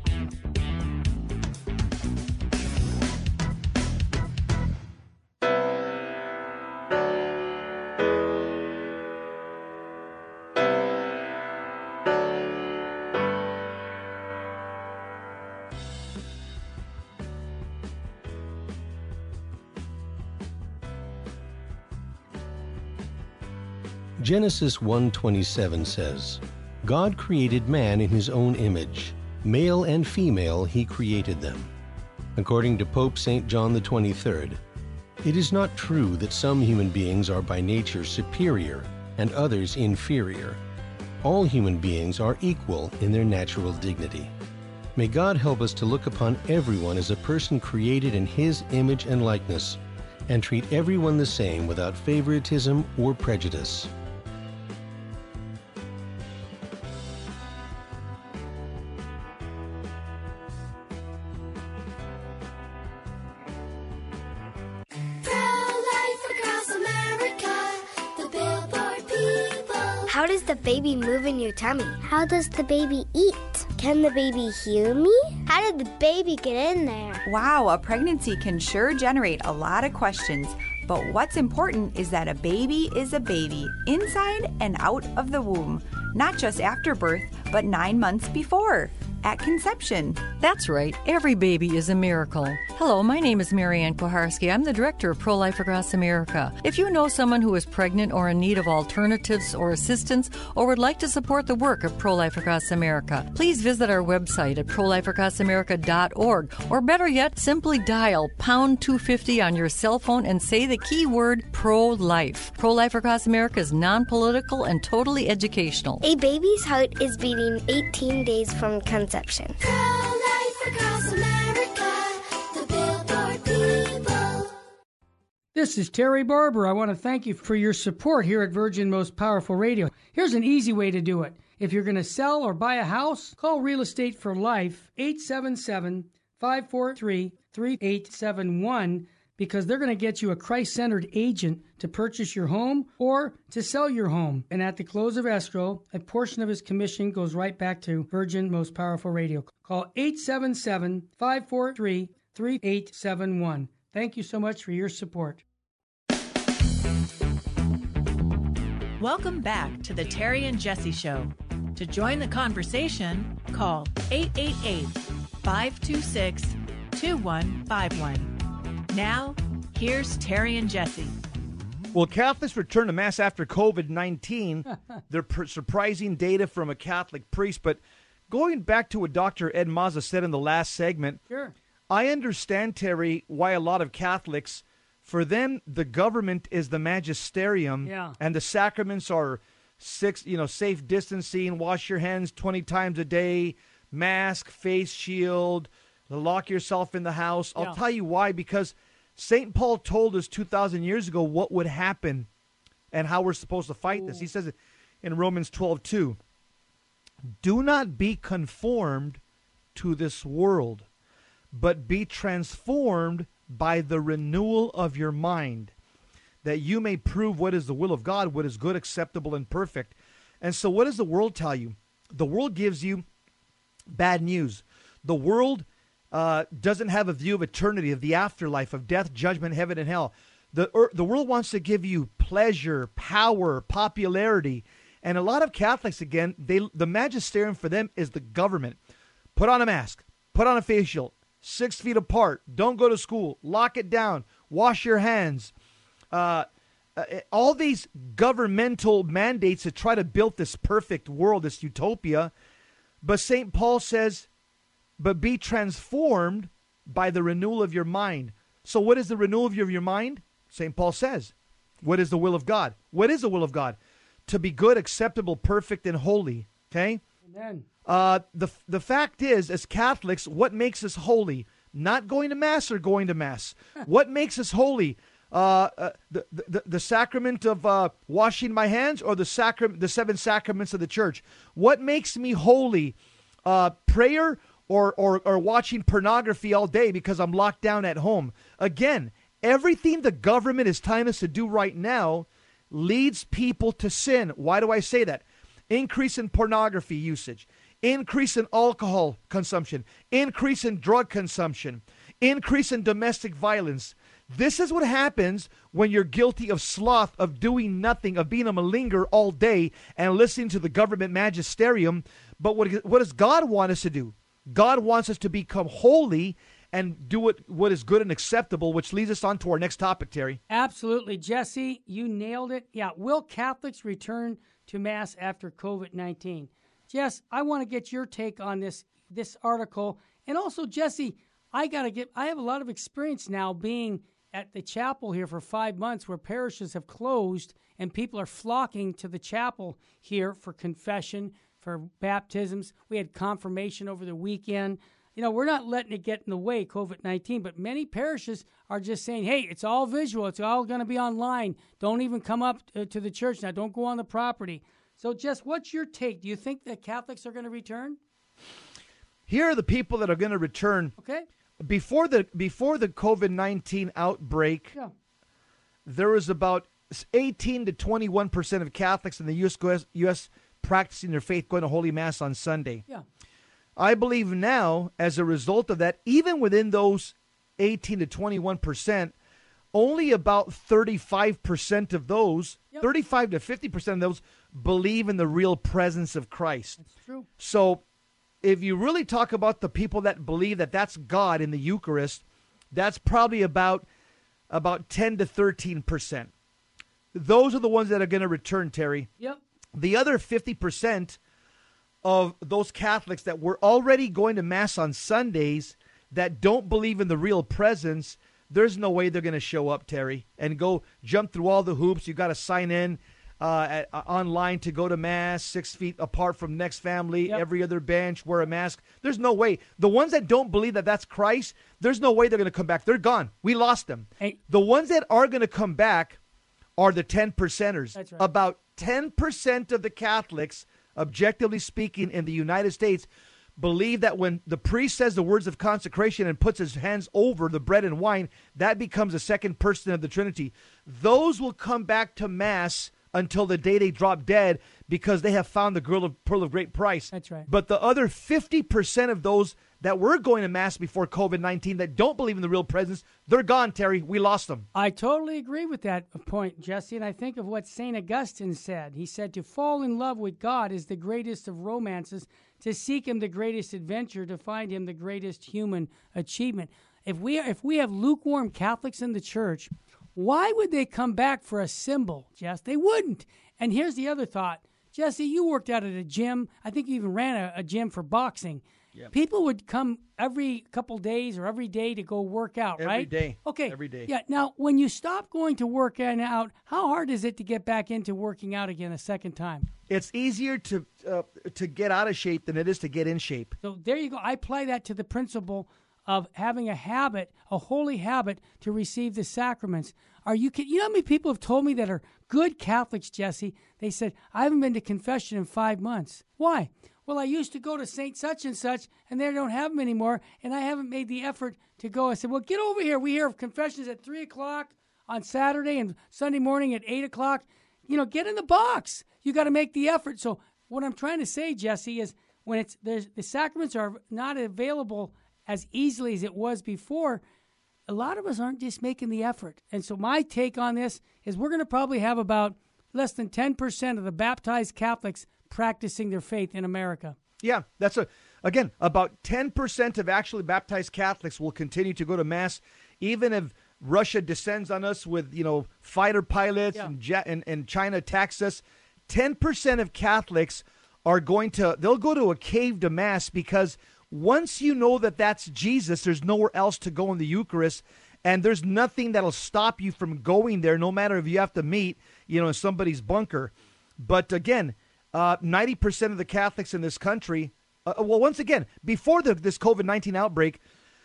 Genesis 1:27 says, God created man in his own image. Male and female he created them. According to Pope St. John the 23rd, it is not true that some human beings are by nature superior and others inferior. All human beings are equal in their natural dignity. May God help us to look upon everyone as a person created in his image and likeness, and treat everyone the same without favoritism or prejudice. How does the baby move in your tummy? How does the baby eat? Can the baby hear me? How did the baby get in there? Wow, a pregnancy can sure generate a lot of questions. But what's important is that a baby is a baby, inside and out of the womb. Not just after birth, but 9 months before. at conception. That's right. Every baby is a miracle. Hello, my name is Marianne Koharski. I'm the director of Pro-Life Across America. If you know someone who is pregnant or in need of alternatives or assistance or would like to support the work of Pro-Life Across America, please visit our website at prolifeacrossamerica.org, or better yet, simply dial pound 250 on your cell phone and say the keyword pro-life. Pro-Life Across America is non-political and totally educational. A baby's heart is beating 18 days from conception. Pro-Life Across America, the Billboard people. This is Terry Barber. I want to thank you for your support here at Virgin Most Powerful Radio. Here's an easy way to do it. If you're going to sell or buy a house, call Real Estate for Life, 877-543-3871, because they're going to get you a Christ-centered agent to purchase your home or to sell your home. And at the close of escrow, a portion of his commission goes right back to Virgin Most Powerful Radio. Call 877-543-3871. Thank you so much for your support. Welcome back to the Terry and Jesse Show. To join the conversation, call 888-526-2151. Now, here's Terry and Jesse. Well, Catholics return to Mass after COVID-19. They're surprising data from a Catholic priest. But going back to what Dr. Ed Mazza said in the last segment, sure, I understand, Terry, why a lot of Catholics, for them, the government is the magisterium, and the sacraments are safe distancing, wash your hands 20 times a day, mask, face shield, lock yourself in the house. I'll tell you why, because St. Paul told us 2,000 years ago what would happen and how we're supposed to fight this. He says it in Romans 12:2. Do not be conformed to this world, but be transformed by the renewal of your mind, that you may prove what is the will of God, what is good, acceptable, and perfect. And so what does the world tell you? The world gives you bad news. The world doesn't have a view of eternity, of the afterlife, of death, judgment, heaven, and hell. The world wants to give you pleasure, power, popularity. And a lot of Catholics, again, the magisterium for them is the government. Put on a mask, put on a face shield, 6 feet apart, don't go to school, lock it down, wash your hands. All these governmental mandates to try to build this perfect world, this utopia. But St. Paul says, but be transformed by the renewal of your mind. So what is the renewal of your mind? St. Paul says, what is the will of God? What is the will of God? To be good, acceptable, perfect, and holy. Okay? Amen. The fact is, as Catholics, what makes us holy? Not going to Mass or going to Mass. What makes us holy? The sacrament of washing my hands, or the 7 sacraments of the church? What makes me holy? Prayer or watching pornography all day because I'm locked down at home? Again, everything the government is telling us to do right now leads people to sin. Why do I say that? Increase in pornography usage, increase in alcohol consumption, increase in drug consumption, increase in domestic violence. This is what happens when you're guilty of sloth, of doing nothing, of being a malinger all day and listening to the government magisterium. But what does God want us to do? God wants us to become holy and do what is good and acceptable, which leads us on to our next topic, Terry. Absolutely. Jesse, you nailed it. Yeah, will Catholics return to Mass after COVID-19? Jess, I want to get your take on this article. And also, Jesse, I have a lot of experience now being at the chapel here for 5 months, where parishes have closed and people are flocking to the chapel here for confession, for baptisms. We had confirmation over the weekend. You know, we're not letting it get in the way, COVID-19, but many parishes are just saying, hey, it's all visual. It's all going to be online. Don't even come up to the church now. Don't go on the property. So, Jess, what's your take? Do you think that Catholics are going to return? Here are the people that are going to return. Okay. Before the COVID-19 outbreak, there was about 18 to 21% of Catholics in the U.S. practicing their faith, going to Holy Mass on Sunday. Yeah. I believe now, as a result of that, even within those 18 to 21%, only about 35% of those, 35 to 50% of those, believe in the real presence of Christ. That's true. So if you really talk about the people that believe that that's God in the Eucharist, that's probably about 10 to 13%. Those are the ones that are going to return, Terry. Yep. The other 50% of those Catholics that were already going to Mass on Sundays that don't believe in the real presence, there's no way they're going to show up, Terry, and go jump through all the hoops. You got to sign in online to go to Mass, 6 feet apart from next family, every other bench, wear a mask. There's no way. The ones that don't believe that that's Christ, there's no way they're going to come back. They're gone. We lost them. Hey. The ones that are going to come back are the 10%ers. That's right. About 10% of the Catholics, objectively speaking, in the United States, believe that when the priest says the words of consecration and puts his hands over the bread and wine, that becomes a second person of the Trinity. Those will come back to Mass until the day they drop dead because they have found the pearl of great price. That's right. But the other 50% of those that were going to Mass before COVID-19 that don't believe in the real presence, they're gone, Terry. We lost them. I totally agree with that point, Jesse, and I think of what St. Augustine said. He said, to fall in love with God is the greatest of romances, to seek him the greatest adventure, to find him the greatest human achievement. If we have lukewarm Catholics in the church, why would they come back for a symbol, Jess? They wouldn't. And here's the other thought. Jesse, you worked out at a gym. I think you even ran a gym for boxing. Yep. People would come every couple days or every day to go work out, right? Every day. Okay. Every day. Yeah. Now, when you stop going to work out, how hard is it to get back into working out again a second time? It's easier to get out of shape than it is to get in shape. So there you go. I apply that to the principle of having a habit, a holy habit, to receive the sacraments. You know how many people have told me that are good Catholics, Jesse? They said, I haven't been to confession in 5 months. Why? Well, I used to go to Saint such and such, and they don't have them anymore, and I haven't made the effort to go. I said, well, get over here. We hear of confessions at 3 o'clock on Saturday and Sunday morning at 8 o'clock. You know, get in the box. You got to make the effort. So what I'm trying to say, Jesse, is when the sacraments are not available as easily as it was before, a lot of us aren't just making the effort. And so my take on this is we're going to probably have about less than 10% of the baptized Catholics practicing their faith in America. Yeah, again, about 10% of actually baptized Catholics will continue to go to Mass, even if Russia descends on us with, fighter pilots and China attacks us. 10% of Catholics they'll go to a cave to Mass because once you know that that's Jesus, there's nowhere else to go in the Eucharist, and there's nothing that'll stop you from going there, no matter if you have to meet, in somebody's bunker. But again, 90% of the Catholics in this country, once again, before this COVID-19 outbreak,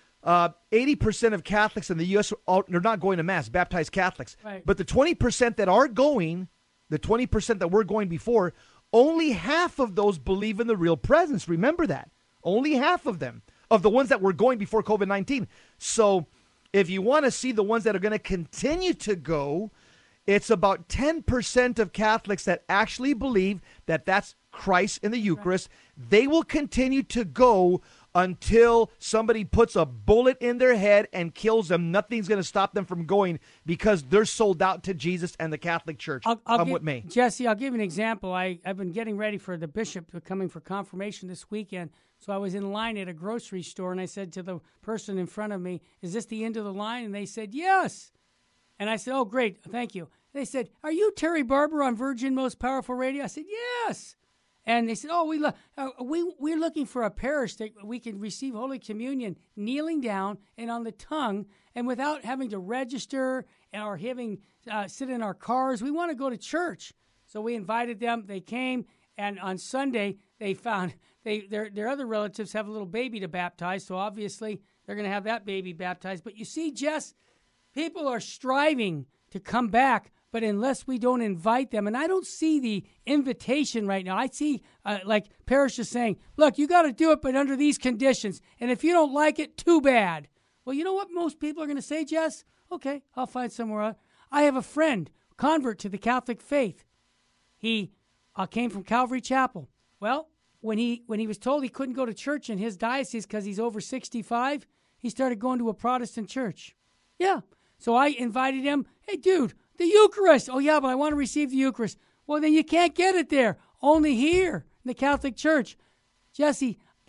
80% of Catholics in the U.S., they're not going to Mass, baptized Catholics. Right. But the 20% that are going, the 20% that were going before, only half of those believe in the real presence. Remember that. Only half of them, of the ones that were going before COVID-19. So if you want to see the ones that are going to continue to go, it's about 10% of Catholics that actually believe that that's Christ in the Eucharist. Right. They will continue to go until somebody puts a bullet in their head and kills them. Nothing's going to stop them from going because they're sold out to Jesus and the Catholic Church. What may. Jesse, I'll give you an example. I've been getting ready for the bishop coming for confirmation this weekend. So I was in line at a grocery store, and I said to the person in front of me, is this the end of the line? And they said, yes. And I said, oh, great, thank you. They said, are you Terry Barber on Virgin Most Powerful Radio? I said, yes. And they said, oh, we're looking for a parish that we can receive Holy Communion kneeling down and on the tongue and without having to register or having sit in our cars. We want to go to church. So we invited them. They came, and on Sunday they found their other relatives have a little baby to baptize, so obviously they're going to have that baby baptized. But you see, Jess, people are striving to come back, but unless we don't invite them, and I don't see the invitation right now. I see like parishes saying, look, you got to do it, but under these conditions. And if you don't like it, too bad. Well, you know what most people are going to say, Jess? Okay, I'll find somewhere else. I have a friend, convert to the Catholic faith. He came from Calvary Chapel. Well, when he was told he couldn't go to church in his diocese because he's over 65, he started going to a Protestant church. Yeah. So I invited him. Hey, dude, the Eucharist. Oh, yeah, but I want to receive the Eucharist. Well, then you can't get it there. Only here in the Catholic Church. Jesse,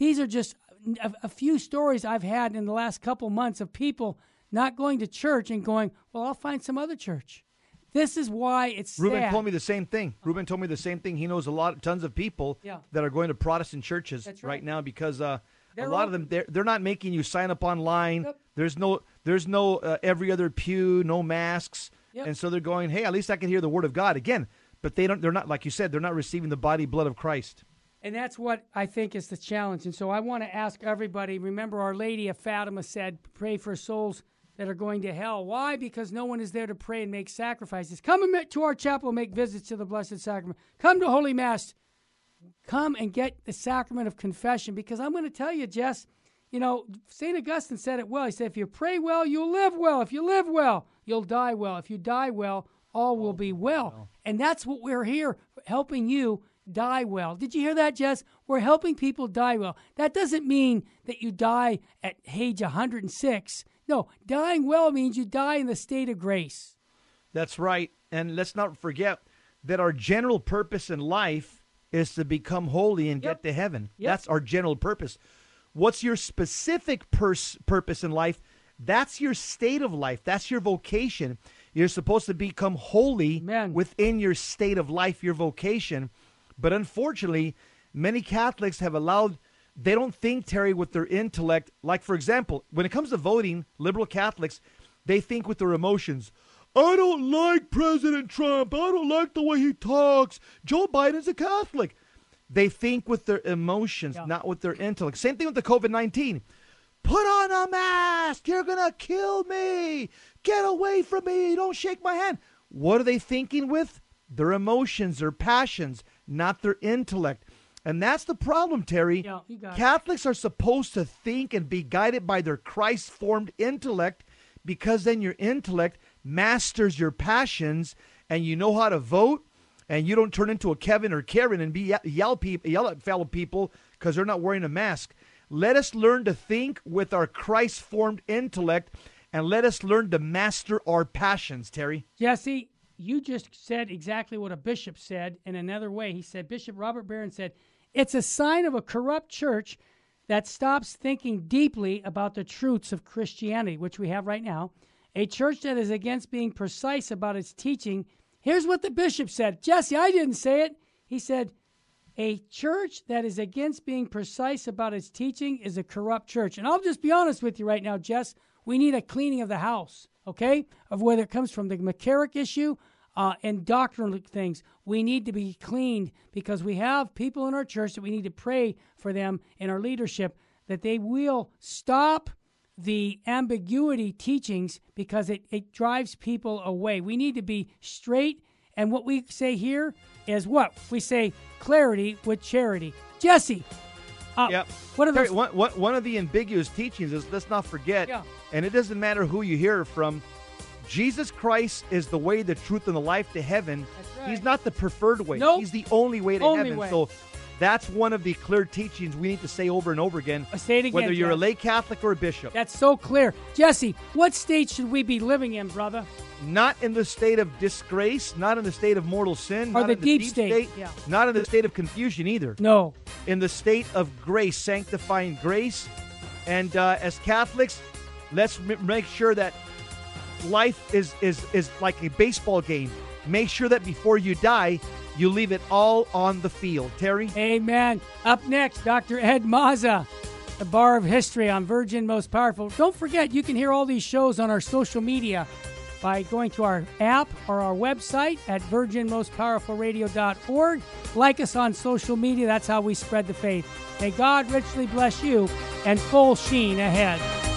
These are just a few stories I've had in the last couple months of people not going to church and going, well, I'll find some other church. This is why it's Ruben sad. told me the same thing. Ruben told me the same thing. He knows tons of people that are going to Protestant churches right now because a lot of them they're not making you sign up online. Yep. There's no every other pew, no masks, and so they're going, hey, at least I can hear the word of God again. But they're not, like you said, they're not receiving the body blood of Christ. And that's what I think is the challenge. And so I want to ask everybody, remember Our Lady of Fatima said, pray for souls that are going to hell. Why? Because no one is there to pray and make sacrifices. Come to our chapel and make visits to the Blessed Sacrament. Come to Holy Mass. Come and get the sacrament of confession. Because I'm going to tell you, Jess, St. Augustine said it well. He said, if you pray well, you'll live well. If you live well, you'll die well. If you die well, all will be well. And that's what we're here, helping you die well. Did you hear that, Jess? We're helping people die well. That doesn't mean that you die at age 106. No, dying well means you die in the state of grace. That's right. And let's not forget that our general purpose in life is to become holy and get to heaven. That's our general purpose. What's your specific purpose in life? That's your state of life. That's your vocation. You're supposed to become holy within your state of life, your vocation. But unfortunately, many Catholics have allowed, they don't think, Terry, with their intellect. Like, for example, when it comes to voting, liberal Catholics, they think with their emotions. I don't like President Trump. I don't like the way he talks. Joe Biden's a Catholic. They think with their emotions, not with their intellect. Same thing with the COVID-19. Put on a mask. You're going to kill me. Get away from me. Don't shake my hand. What are they thinking with? Their emotions, their passions, not their intellect. And that's the problem, Terry. Yeah, you got Catholics are supposed to think and be guided by their Christ-formed intellect, because then your intellect masters your passions and you know how to vote, and you don't turn into a Kevin or Karen and yell at fellow people because they're not wearing a mask. Let us learn to think with our Christ-formed intellect, and let us learn to master our passions, Terry. Jesse, you just said exactly what a bishop said in another way. He said, Bishop Robert Barron said, it's a sign of a corrupt church that stops thinking deeply about the truths of Christianity, which we have right now. A church that is against being precise about its teaching. Here's what the bishop said. Jesse, I didn't say it. He said, a church that is against being precise about its teaching is a corrupt church. And I'll just be honest with you right now, Jess. We need a cleaning of the house, okay, of whether it comes from the McCarrick issue and doctrinal things. We need to be cleaned because we have people in our church that we need to pray for them in our leadership, that they will stop the ambiguity teachings because it drives people away. We need to be straight, and what we say here is what? We say clarity with charity. Jesse, what are those? One of the ambiguous teachings is, let's not forget, and it doesn't matter who you hear it from, Jesus Christ is the way, the truth, and the life to heaven. That's right. He's not the preferred way. Nope. He's the only way to Only heaven. way. So that's one of the clear teachings we need to say over and over again. Say it again, whether you're a Jeff. lay Catholic or a bishop. That's so clear. Jesse, what state should we be living in, brother? Not in the state of disgrace, not in the state of mortal sin, Or not the in the deep deep state. Yeah. not in the state of confusion either. No. In the state of grace, sanctifying grace. And as Catholics, let's make sure that life is like a baseball game. Make sure that before you die, you leave it all on the field. Terry? Amen. Up next, Dr. Ed Mazza, the Bar of History on Virgin Most Powerful. Don't forget, you can hear all these shows on our social media by going to our app or our website at virginmostpowerfulradio.org. Like us on social media. That's how we spread the faith. May God richly bless you, and full sheen ahead.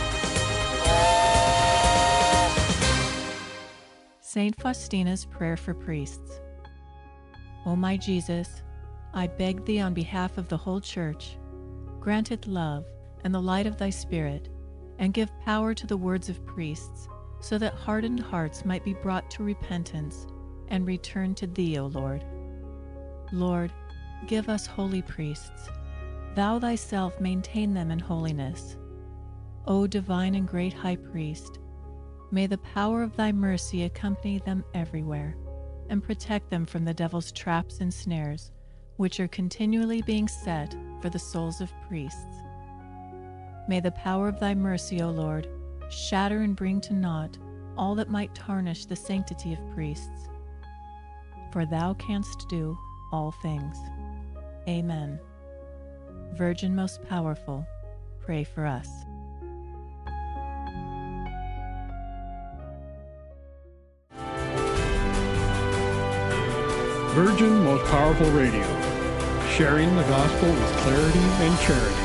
St. Faustina's Prayer for Priests. O my Jesus, I beg thee on behalf of the whole Church, grant it love and the light of thy Spirit, and give power to the words of priests, so that hardened hearts might be brought to repentance and return to thee, O Lord. Lord, give us holy priests. Thou thyself maintain them in holiness. O divine and great High Priest, may the power of thy mercy accompany them everywhere, and protect them from the devil's traps and snares, which are continually being set for the souls of priests. May the power of thy mercy, O Lord, shatter and bring to naught all that might tarnish the sanctity of priests. For thou canst do all things. Amen. Virgin most powerful, pray for us. Virgin Most Powerful Radio, sharing the gospel with clarity and charity.